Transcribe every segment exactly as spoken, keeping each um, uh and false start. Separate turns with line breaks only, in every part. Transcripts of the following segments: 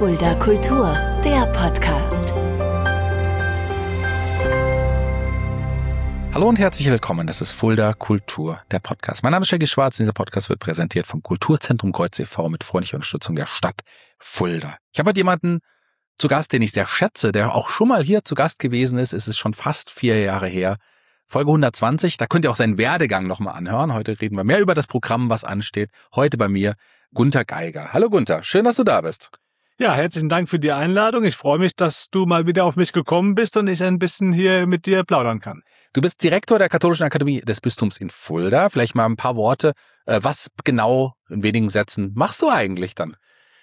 Fulda Kultur, der Podcast.
Hallo und herzlich willkommen, das ist Fulda Kultur, der Podcast. Mein Name ist Shaggy Schwarz und dieser Podcast wird präsentiert vom Kulturzentrum Kreuz e V mit freundlicher Unterstützung der Stadt Fulda. Ich habe heute jemanden zu Gast, den ich sehr schätze, der auch schon mal hier zu Gast gewesen ist. Es ist schon fast vier Jahre her. Folge hundertzwanzig, da könnt ihr auch seinen Werdegang nochmal anhören. Heute reden wir mehr über das Programm, was ansteht. Heute bei mir Gunther Geiger. Hallo Gunther, schön, dass du da bist.
Ja, herzlichen Dank für die Einladung. Ich freue mich, dass du mal wieder auf mich gekommen bist und ich ein bisschen hier mit dir plaudern kann.
Du bist Direktor der Katholischen Akademie des Bistums in Fulda. Vielleicht mal ein paar Worte. Was genau in wenigen Sätzen machst du eigentlich dann?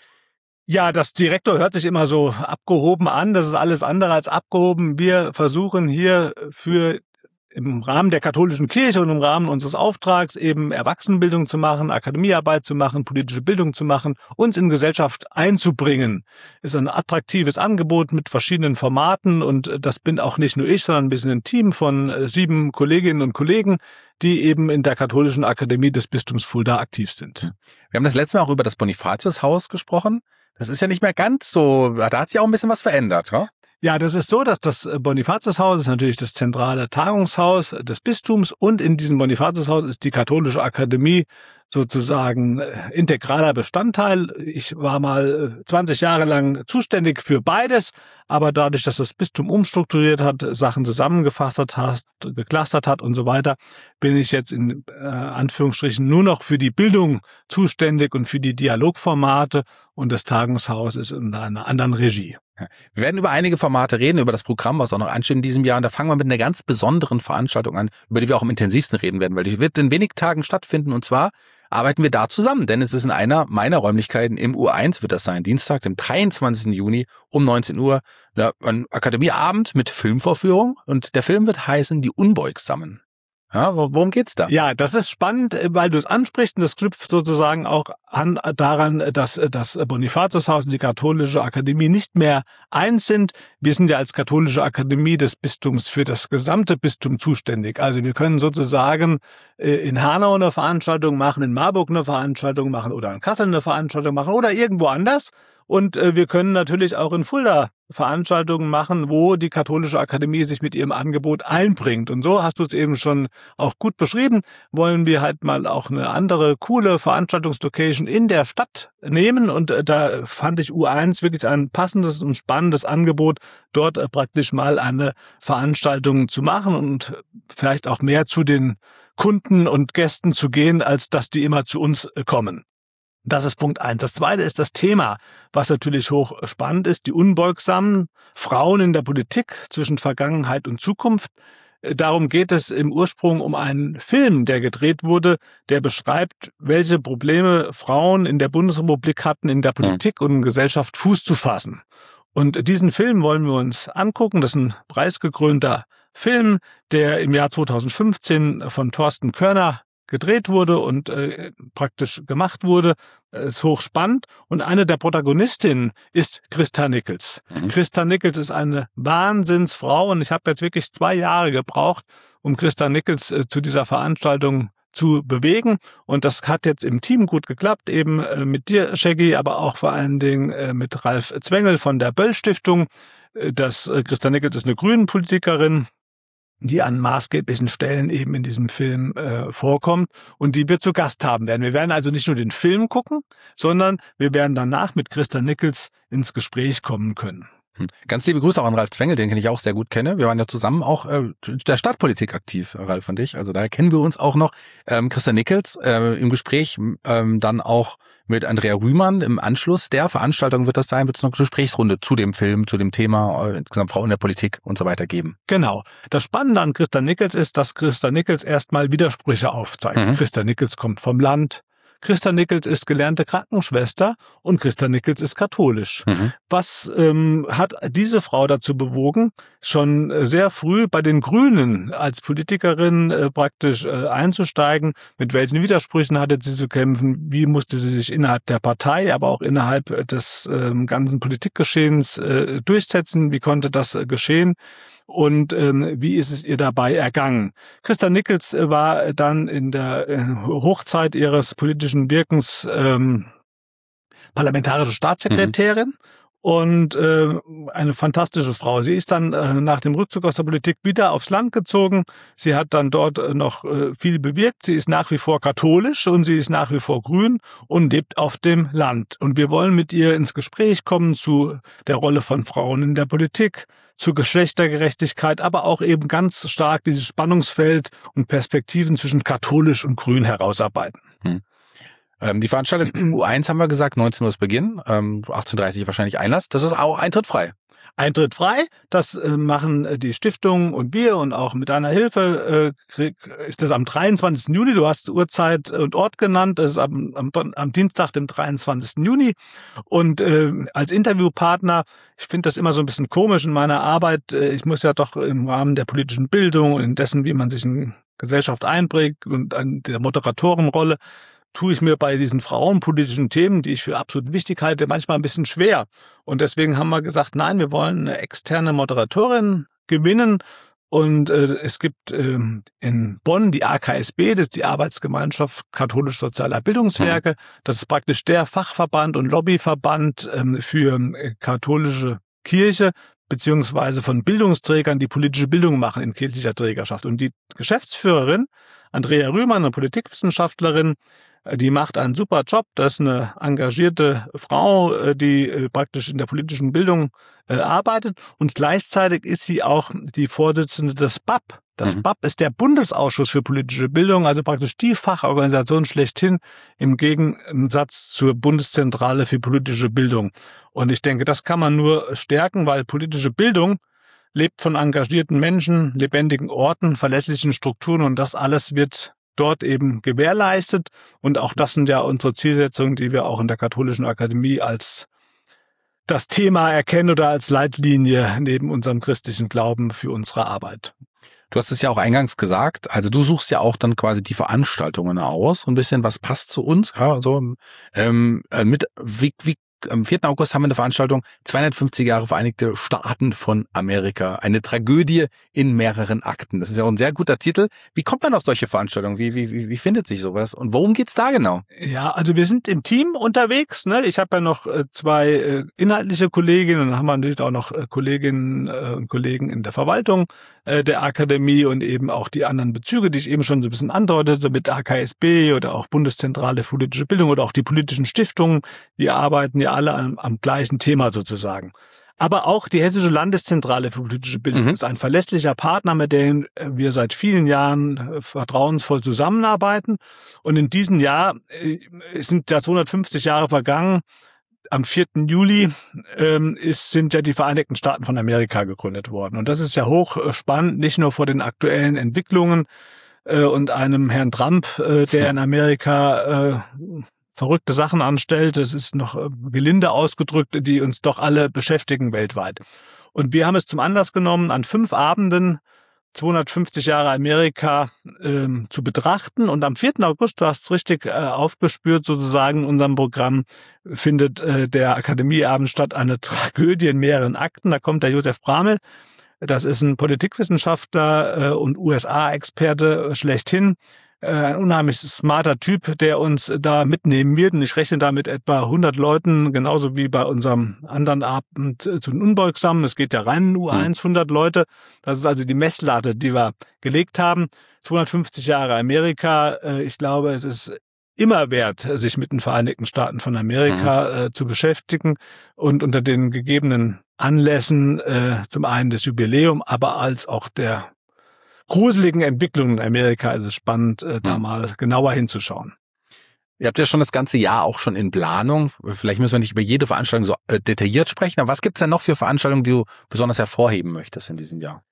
Ja, das Direktor hört sich immer so abgehoben an. Das ist alles andere als abgehoben. Wir versuchen hier für im Rahmen der katholischen Kirche und im Rahmen unseres Auftrags eben Erwachsenenbildung zu machen, Akademiearbeit zu machen, politische Bildung zu machen, uns in Gesellschaft einzubringen. Ist ein attraktives Angebot mit verschiedenen Formaten und das bin auch nicht nur ich, sondern ein bisschen ein Team von sieben Kolleginnen und Kollegen, die eben in der Katholischen Akademie des Bistums Fulda aktiv sind.
Wir haben das letzte Mal auch über das Bonifatiushaus gesprochen. Das ist ja nicht mehr ganz so, da hat sich auch ein bisschen was verändert, ja?
Ja, das ist so, dass das Bonifatiushaus ist natürlich das zentrale Tagungshaus des Bistums und in diesem Bonifatiushaus ist die Katholische Akademie sozusagen integraler Bestandteil. Ich war mal zwanzig Jahre lang zuständig für beides, aber dadurch, dass das Bistum umstrukturiert hat, Sachen zusammengefasst hat, geclustert hat und so weiter, bin ich jetzt in äh, Anführungsstrichen nur noch für die Bildung zuständig und für die Dialogformate und das Tagungshaus ist in einer anderen Regie.
Wir werden über einige Formate reden, über das Programm, was auch noch ansteht in diesem Jahr. Und da fangen wir mit einer ganz besonderen Veranstaltung an, über die wir auch am intensivsten reden werden, weil die wird in wenigen Tagen stattfinden. Und zwar arbeiten wir da zusammen, denn es ist in einer meiner Räumlichkeiten im U eins, wird das sein, Dienstag, dem dreiundzwanzigsten Juni um neunzehn Uhr, ein Akademieabend mit Filmvorführung. Und der Film wird heißen Die Unbeugsamen. Ja, worum geht's da?
Ja, das ist spannend, weil du es ansprichst und das knüpft sozusagen auch an daran, dass das Bonifatiushaus und die Katholische Akademie nicht mehr eins sind. Wir sind ja als Katholische Akademie des Bistums für das gesamte Bistum zuständig. Also wir können sozusagen in Hanau eine Veranstaltung machen, in Marburg eine Veranstaltung machen oder in Kassel eine Veranstaltung machen oder irgendwo anders. Und wir können natürlich auch in Fulda Veranstaltungen machen, wo die Katholische Akademie sich mit ihrem Angebot einbringt. Und so hast du es eben schon auch gut beschrieben, wollen wir halt mal auch eine andere, coole Veranstaltungslocation in der Stadt nehmen. Und da fand ich U eins wirklich ein passendes und spannendes Angebot, dort praktisch mal eine Veranstaltung zu machen und vielleicht auch mehr zu den Kunden und Gästen zu gehen, als dass die immer zu uns kommen. Das ist Punkt eins. Das zweite ist das Thema, was natürlich hoch spannend ist, die unbeugsamen Frauen in der Politik zwischen Vergangenheit und Zukunft. Darum geht es im Ursprung um einen Film, der gedreht wurde, der beschreibt, welche Probleme Frauen in der Bundesrepublik hatten, in der Politik und in Gesellschaft Fuß zu fassen. Und diesen Film wollen wir uns angucken. Das ist ein preisgekrönter Film, der im Jahr zweitausendfünfzehn von Thorsten Körner gedreht wurde und äh, praktisch gemacht wurde, ist hochspannend. Und eine der Protagonistinnen ist Christa Nickels. Mhm. Christa Nickels ist eine Wahnsinnsfrau und ich habe jetzt wirklich zwei Jahre gebraucht, um Christa Nickels äh, zu dieser Veranstaltung zu bewegen. Und das hat jetzt im Team gut geklappt, eben äh, mit dir, Shaggy, aber auch vor allen Dingen äh, mit Ralf Zwengel von der Böll Stiftung. Äh, das äh, Christa Nickels ist eine Grünen-Politikerin, die an maßgeblichen Stellen eben in diesem Film äh, vorkommt und die wir zu Gast haben werden. Wir werden also nicht nur den Film gucken, sondern wir werden danach mit Christa Nickels ins Gespräch kommen können.
Ganz liebe Grüße auch an Ralf Zwengel, den ich auch sehr gut kenne. Wir waren ja zusammen auch äh, der Stadtpolitik aktiv, Ralf und ich. Also daher kennen wir uns auch noch. Ähm, Christa Nickels äh, im Gespräch ähm, dann auch mit Andrea Rühmann im Anschluss der Veranstaltung wird das sein, wird es noch eine Gesprächsrunde zu dem Film, zu dem Thema äh, insgesamt Frauen in der Politik und so weiter geben.
Genau. Das Spannende an Christa Nickels ist, dass Christa Nickels erstmal Widersprüche aufzeigt. Mhm. Christa Nickels kommt vom Land. Christa Nickels ist gelernte Krankenschwester und Christa Nickels ist katholisch. Mhm. Was ähm, hat diese Frau dazu bewogen, schon sehr früh bei den Grünen als Politikerin äh, praktisch äh, einzusteigen? Mit welchen Widersprüchen hatte sie zu kämpfen? Wie musste sie sich innerhalb der Partei, aber auch innerhalb des äh, ganzen Politikgeschehens äh, durchsetzen? Wie konnte das äh, geschehen? Und ähm, wie ist es ihr dabei ergangen? Christa Nickels war dann in der äh, Hochzeit ihres politischen Wirkens ähm, parlamentarische Staatssekretärin. Mhm. und äh, eine fantastische Frau. Sie ist dann äh, nach dem Rückzug aus der Politik wieder aufs Land gezogen. Sie hat dann dort äh, noch äh, viel bewirkt. Sie ist nach wie vor katholisch und sie ist nach wie vor grün und lebt auf dem Land. Und wir wollen mit ihr ins Gespräch kommen zu der Rolle von Frauen in der Politik, zu Geschlechtergerechtigkeit, aber auch eben ganz stark dieses Spannungsfeld und Perspektiven zwischen katholisch und grün herausarbeiten.
Hm. Die Veranstaltung U eins haben wir gesagt, neunzehn Uhr ist Beginn, ähm, achtzehn Uhr dreißig wahrscheinlich Einlass. Das ist auch Eintritt frei.
Eintritt frei, das äh, machen äh, die Stiftung und wir und auch mit deiner Hilfe äh, krieg, ist das am dreiundzwanzigsten Juni. Du hast Uhrzeit und Ort genannt, das ist am, am, am Dienstag, dem dreiundzwanzigsten Juni. Und äh, als Interviewpartner, ich finde das immer so ein bisschen komisch in meiner Arbeit, äh, ich muss ja doch im Rahmen der politischen Bildung und in dessen, wie man sich in Gesellschaft einbringt und an der Moderatorenrolle, tue ich mir bei diesen frauenpolitischen Themen, die ich für absolut wichtig halte, manchmal ein bisschen schwer. Und deswegen haben wir gesagt, nein, wir wollen eine externe Moderatorin gewinnen. Und äh, es gibt äh, in Bonn die A K S B, das ist die Arbeitsgemeinschaft katholisch-sozialer Bildungswerke. Das ist praktisch der Fachverband und Lobbyverband äh, für äh, katholische Kirche, beziehungsweise von Bildungsträgern, die politische Bildung machen in kirchlicher Trägerschaft. Und die Geschäftsführerin, Andrea Rühmann, eine Politikwissenschaftlerin, die macht einen super Job. Das ist eine engagierte Frau, die praktisch in der politischen Bildung arbeitet. Und gleichzeitig ist sie auch die Vorsitzende des B A P. Das mhm. B A P ist der Bundesausschuss für politische Bildung, also praktisch die Fachorganisation schlechthin im Gegensatz zur Bundeszentrale für politische Bildung. Und ich denke, das kann man nur stärken, weil politische Bildung lebt von engagierten Menschen, lebendigen Orten, verlässlichen Strukturen und das alles wird dort eben gewährleistet. Und auch das sind ja unsere Zielsetzungen, die wir auch in der Katholischen Akademie als das Thema erkennen oder als Leitlinie neben unserem christlichen Glauben für unsere Arbeit.
Du hast es ja auch eingangs gesagt, also du suchst ja auch dann quasi die Veranstaltungen aus, ein bisschen, was passt zu uns, ja, so, ähm, mit, wie, wie, am vierten August haben wir eine Veranstaltung, zweihundertfünfzig Jahre Vereinigte Staaten von Amerika. Eine Tragödie in mehreren Akten. Das ist ja auch ein sehr guter Titel. Wie kommt man auf solche Veranstaltungen? Wie, wie, wie, wie findet sich sowas? Und worum geht's da genau?
Ja, also wir sind im Team unterwegs. Ne? Ich habe ja noch äh, zwei äh, inhaltliche Kolleginnen und dann haben wir natürlich auch noch äh, Kolleginnen äh, und Kollegen in der Verwaltung äh, der Akademie und eben auch die anderen Bezüge, die ich eben schon so ein bisschen andeutete mit A K S B oder auch Bundeszentrale für politische Bildung oder auch die politischen Stiftungen. Wir arbeiten ja alle am, am gleichen Thema sozusagen. Aber auch die Hessische Landeszentrale für politische Bildung mhm. ist ein verlässlicher Partner, mit dem wir seit vielen Jahren vertrauensvoll zusammenarbeiten. Und in diesem Jahr sind ja zweihundertfünfzig Jahre vergangen. Am vierten Juli ähm, ist, sind ja die Vereinigten Staaten von Amerika gegründet worden. Und das ist ja hochspannend, nicht nur vor den aktuellen Entwicklungen äh, und einem Herrn Trump, äh, der in Amerika äh, verrückte Sachen anstellt. Das ist noch gelinde ausgedrückt, die uns doch alle beschäftigen weltweit. Und wir haben es zum Anlass genommen, an fünf Abenden zweihundertfünfzig Jahre Amerika ähm, zu betrachten. Und am vierten August, du hast es richtig äh, aufgespürt, sozusagen in unserem Programm findet äh, der Akademieabend statt, eine Tragödie in mehreren Akten. Da kommt der Josef Bramel. Das ist ein Politikwissenschaftler äh, und U S A-Experte schlechthin. Ein unheimlich smarter Typ, der uns da mitnehmen wird. Und ich rechne da mit etwa hundert Leuten, genauso wie bei unserem anderen Abend zu den Unbeugsamen. Es geht ja rein in U eins, hundert Leute. Das ist also die Messlatte, die wir gelegt haben. zweihundertfünfzig Jahre Amerika. Ich glaube, es ist immer wert, sich mit den Vereinigten Staaten von Amerika mhm. äh, zu beschäftigen und unter den gegebenen Anlässen äh, zum einen das Jubiläum, aber als auch der gruseligen Entwicklungen in Amerika ist es spannend, äh, da mal genauer hinzuschauen.
Ihr habt ja schon das ganze Jahr auch schon in Planung. Vielleicht müssen wir nicht über jede Veranstaltung so äh, detailliert sprechen, aber was gibt's denn noch für Veranstaltungen, die du besonders hervorheben möchtest in diesem Jahr?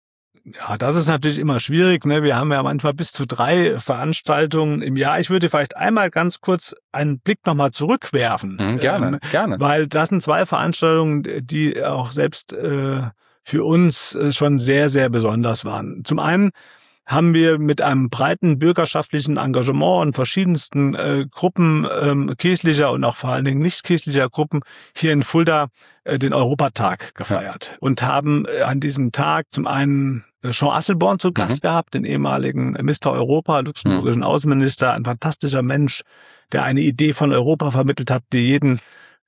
Ja, das ist natürlich immer schwierig, ne? Wir haben ja manchmal bis zu drei Veranstaltungen im Jahr. Ich würde vielleicht einmal ganz kurz einen Blick nochmal zurückwerfen.
Mhm, gerne, ähm, gerne.
Weil das sind zwei Veranstaltungen, die auch selbst äh, für uns schon sehr, sehr besonders waren. Zum einen haben wir mit einem breiten bürgerschaftlichen Engagement und verschiedensten äh, Gruppen ähm, kirchlicher und auch vor allen Dingen nicht kirchlicher Gruppen hier in Fulda äh, den Europatag gefeiert. Ja. Und haben äh, an diesem Tag zum einen Jean Asselborn zu Gast mhm. gehabt, den ehemaligen Mister Europa, luxemburgischen mhm. Außenminister, ein fantastischer Mensch, der eine Idee von Europa vermittelt hat, die jeden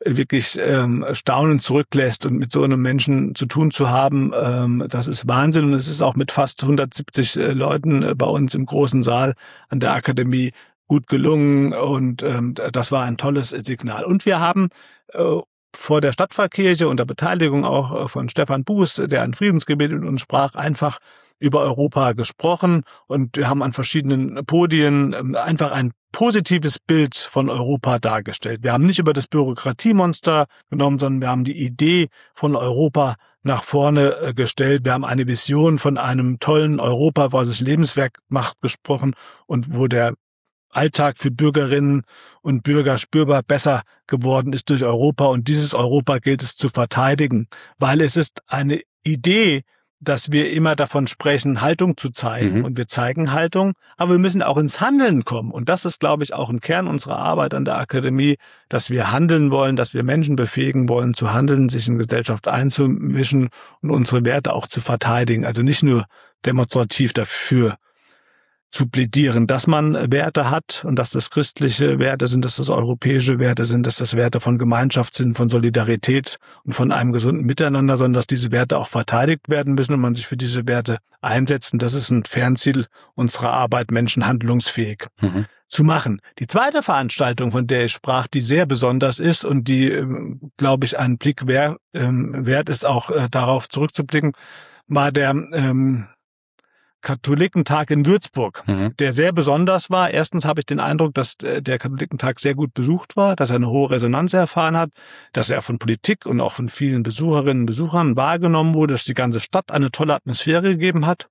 wirklich ähm, staunend zurücklässt. Und mit so einem Menschen zu tun zu haben, ähm, das ist Wahnsinn. Und es ist auch mit fast hundertsiebzig äh, Leuten äh, bei uns im großen Saal an der Akademie gut gelungen. Und ähm, das war ein tolles Signal. Und wir haben äh, vor der Stadtpfarrkirche unter Beteiligung auch äh, von Stefan Buß, der ein Friedensgebet mit uns sprach, einfach über Europa gesprochen. Und wir haben an verschiedenen Podien äh, einfach ein positives Bild von Europa dargestellt. Wir haben nicht über das Bürokratiemonster genommen, sondern wir haben die Idee von Europa nach vorne gestellt. Wir haben eine Vision von einem tollen Europa, was es lebenswert macht, gesprochen und wo der Alltag für Bürgerinnen und Bürger spürbar besser geworden ist durch Europa. Und dieses Europa gilt es zu verteidigen, weil es ist eine Idee, dass wir immer davon sprechen, Haltung zu zeigen. Mhm. Und wir zeigen Haltung, aber wir müssen auch ins Handeln kommen. Und das ist, glaube ich, auch ein Kern unserer Arbeit an der Akademie, dass wir handeln wollen, dass wir Menschen befähigen wollen, zu handeln, sich in Gesellschaft einzumischen und unsere Werte auch zu verteidigen. Also nicht nur demonstrativ dafür zu plädieren, dass man Werte hat und dass das christliche Werte sind, dass das europäische Werte sind, dass das Werte von Gemeinschaft sind, von Solidarität und von einem gesunden Miteinander, sondern dass diese Werte auch verteidigt werden müssen und man sich für diese Werte einsetzt. Und das ist ein Fernziel unserer Arbeit, Menschen handlungsfähig mhm. zu machen. Die zweite Veranstaltung, von der ich sprach, die sehr besonders ist und die, glaube ich, einen Blick wert, ähm, wert ist, auch äh, darauf zurückzublicken, war der ähm, Katholikentag in Würzburg, mhm. der sehr besonders war. Erstens habe ich den Eindruck, dass der Katholikentag sehr gut besucht war, dass er eine hohe Resonanz erfahren hat, dass er von Politik und auch von vielen Besucherinnen und Besuchern wahrgenommen wurde, dass die ganze Stadt eine tolle Atmosphäre gegeben hat.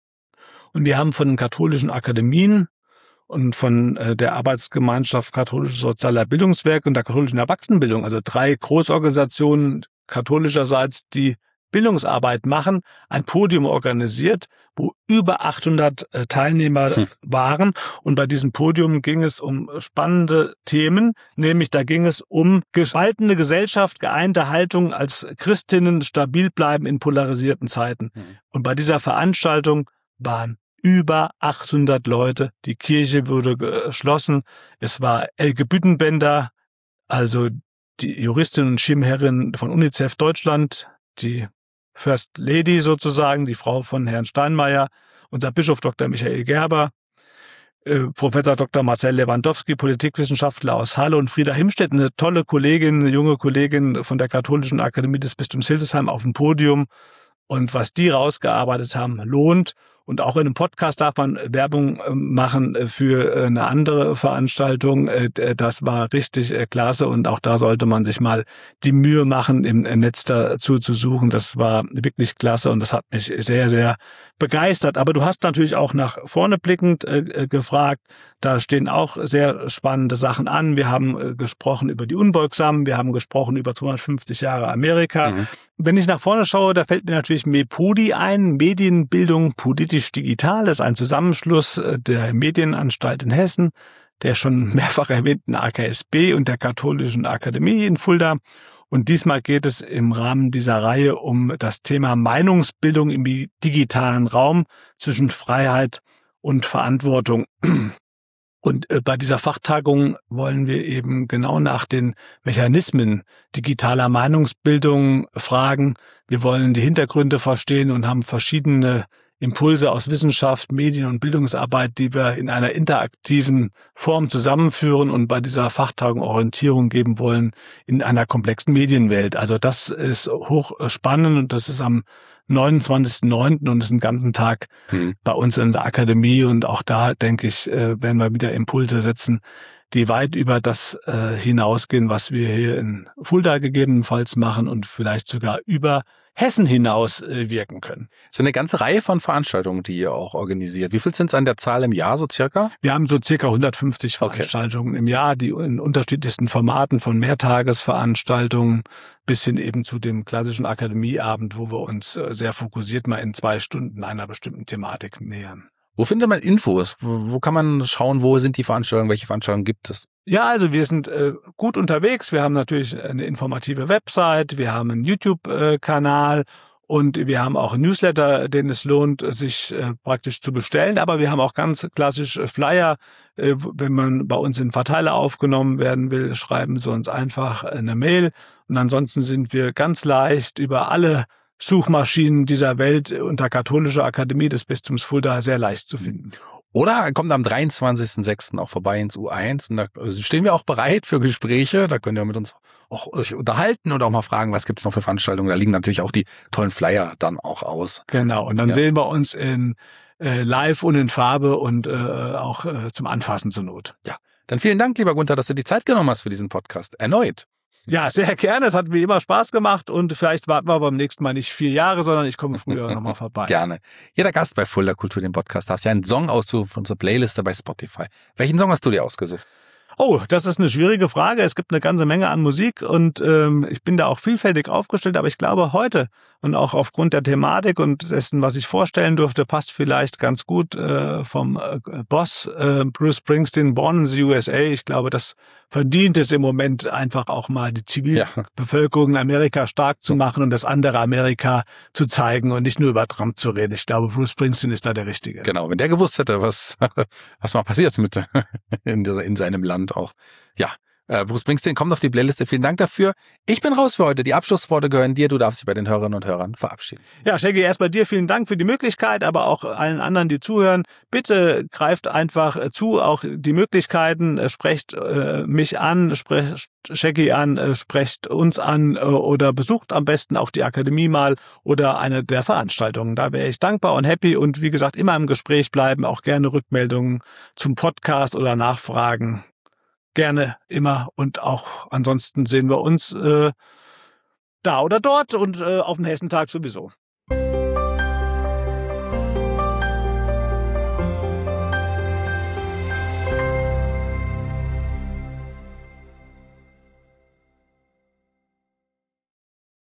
Und wir haben von den katholischen Akademien und von der Arbeitsgemeinschaft Katholisches Sozialer Bildungswerk und der katholischen Erwachsenenbildung, also drei Großorganisationen katholischerseits, die Bildungsarbeit machen, ein Podium organisiert, wo über achthundert Teilnehmer hm. waren. Und bei diesem Podium ging es um spannende Themen, nämlich da ging es um gespaltene Gesellschaft, geeinte Haltung als Christinnen, stabil bleiben in polarisierten Zeiten. Hm. Und bei dieser Veranstaltung waren über achthundert Leute. Die Kirche wurde geschlossen. Es war Elke Büttenbender, also die Juristin und Schirmherrin von UNICEF Deutschland, die First Lady sozusagen, die Frau von Herrn Steinmeier, unser Bischof Doktor Michael Gerber, äh, Professor Doktor Marcel Lewandowski, Politikwissenschaftler aus Halle und Frieda Himstedt, eine tolle Kollegin, eine junge Kollegin von der Katholischen Akademie des Bistums Hildesheim auf dem Podium. Und was die rausgearbeitet haben, lohnt. Und auch in einem Podcast darf man Werbung machen für eine andere Veranstaltung. Das war richtig klasse und auch da sollte man sich mal die Mühe machen, im Netz dazu zu suchen. Das war wirklich klasse und das hat mich sehr, sehr begeistert. Aber du hast natürlich auch nach vorne blickend gefragt. Da stehen auch sehr spannende Sachen an. Wir haben gesprochen über die Unbeugsamen, wir haben gesprochen über zweihundertfünfzig Jahre Amerika. Mhm. Wenn ich nach vorne schaue, da fällt mir natürlich MEPODI ein, Medienbildung politisch digital. Das ist ein Zusammenschluss der Medienanstalt in Hessen, der schon mehrfach erwähnten A K S B und der Katholischen Akademie in Fulda. Und diesmal geht es im Rahmen dieser Reihe um das Thema Meinungsbildung im digitalen Raum zwischen Freiheit und Verantwortung. Und bei dieser Fachtagung wollen wir eben genau nach den Mechanismen digitaler Meinungsbildung fragen. Wir wollen die Hintergründe verstehen und haben verschiedene Impulse aus Wissenschaft, Medien- und Bildungsarbeit, die wir in einer interaktiven Form zusammenführen und bei dieser Fachtagung Orientierung geben wollen in einer komplexen Medienwelt. Also das ist hochspannend und das ist am neunundzwanzigsten neunten und ist den ganzen Tag mhm. bei uns in der Akademie. Und auch da, denke ich, werden wir wieder Impulse setzen, die weit über das äh, hinausgehen, was wir hier in Fulda gegebenenfalls machen und vielleicht sogar über Hessen hinaus äh, wirken können.
Es ist eine ganze Reihe von Veranstaltungen, die ihr auch organisiert. Wie viel sind es an der Zahl im Jahr so circa?
Wir haben so circa hundertfünfzig
Okay.
Veranstaltungen im Jahr, die in unterschiedlichsten Formaten von Mehrtagesveranstaltungen bis hin eben zu dem klassischen Akademieabend, wo wir uns äh, sehr fokussiert mal in zwei Stunden einer bestimmten Thematik nähern.
Wo findet man Infos? Wo, wo kann man schauen, wo sind die Veranstaltungen, welche Veranstaltungen gibt es?
Ja, also wir sind äh, gut unterwegs. Wir haben natürlich eine informative Website, wir haben einen YouTube-Kanal Und wir haben auch einen Newsletter, den es lohnt, sich äh, praktisch zu bestellen. Aber wir haben auch ganz klassisch äh, Flyer. Äh, wenn man bei uns in Verteiler aufgenommen werden will, schreiben Sie uns einfach eine Mail. Und ansonsten sind wir ganz leicht über alle Suchmaschinen dieser Welt unter Katholische Akademie des Bistums Fulda sehr leicht zu finden.
Oder er kommt am dreiundzwanzigsten sechsten auch vorbei ins U eins und da stehen wir auch bereit für Gespräche. Da könnt ihr mit uns auch euch unterhalten und auch mal fragen, was gibt's noch für Veranstaltungen. Da liegen natürlich auch die tollen Flyer dann auch aus.
Genau, und dann
ja.
sehen wir uns in äh, live und in Farbe und äh, auch äh, zum Anfassen zur Not.
Ja, dann vielen Dank, lieber Gunther, dass du die Zeit genommen hast für diesen Podcast. Erneut.
Ja, sehr gerne. Es hat mir immer Spaß gemacht und vielleicht warten wir beim nächsten Mal nicht vier Jahre, sondern ich komme früher nochmal vorbei.
Gerne. Jeder Gast bei Fulda Kultur, dem Podcast, darf sich einen Song aussuchen von unserer Playliste bei Spotify. Welchen Song hast du dir ausgesucht?
Oh, das ist eine schwierige Frage. Es gibt eine ganze Menge an Musik und ähm, ich bin da auch vielfältig aufgestellt, aber ich glaube heute und auch aufgrund der Thematik und dessen, was ich vorstellen durfte, passt vielleicht ganz gut äh, vom äh, Boss äh, Bruce Springsteen, Born in the U S A. Ich glaube, das verdient es im Moment einfach auch mal, die Zivilbevölkerung in Amerika stark zu machen und das andere Amerika zu zeigen und nicht nur über Trump zu reden. Ich glaube, Bruce Springsteen ist da der Richtige.
Genau, wenn der gewusst hätte, was was mal passiert mit in, dieser, in seinem Land auch. Ja, äh, Bruce Springsteen kommt auf die Playliste. Vielen Dank dafür. Ich bin raus für heute. Die Abschlussworte gehören dir. Du darfst dich bei den Hörerinnen und Hörern verabschieden.
Ja, Shaggy, erst bei dir vielen Dank für die Möglichkeit, aber auch allen anderen, die zuhören. Bitte greift einfach zu, auch die Möglichkeiten. Sprecht äh, mich an, sprecht Shaggy an, äh, sprecht uns an äh, oder besucht am besten auch die Akademie mal oder eine der Veranstaltungen. Da wäre ich dankbar und happy und wie gesagt, immer im Gespräch bleiben, auch gerne Rückmeldungen zum Podcast oder Nachfragen. Gerne, immer und auch ansonsten sehen wir uns äh, da oder dort und äh, auf dem Hessentag sowieso.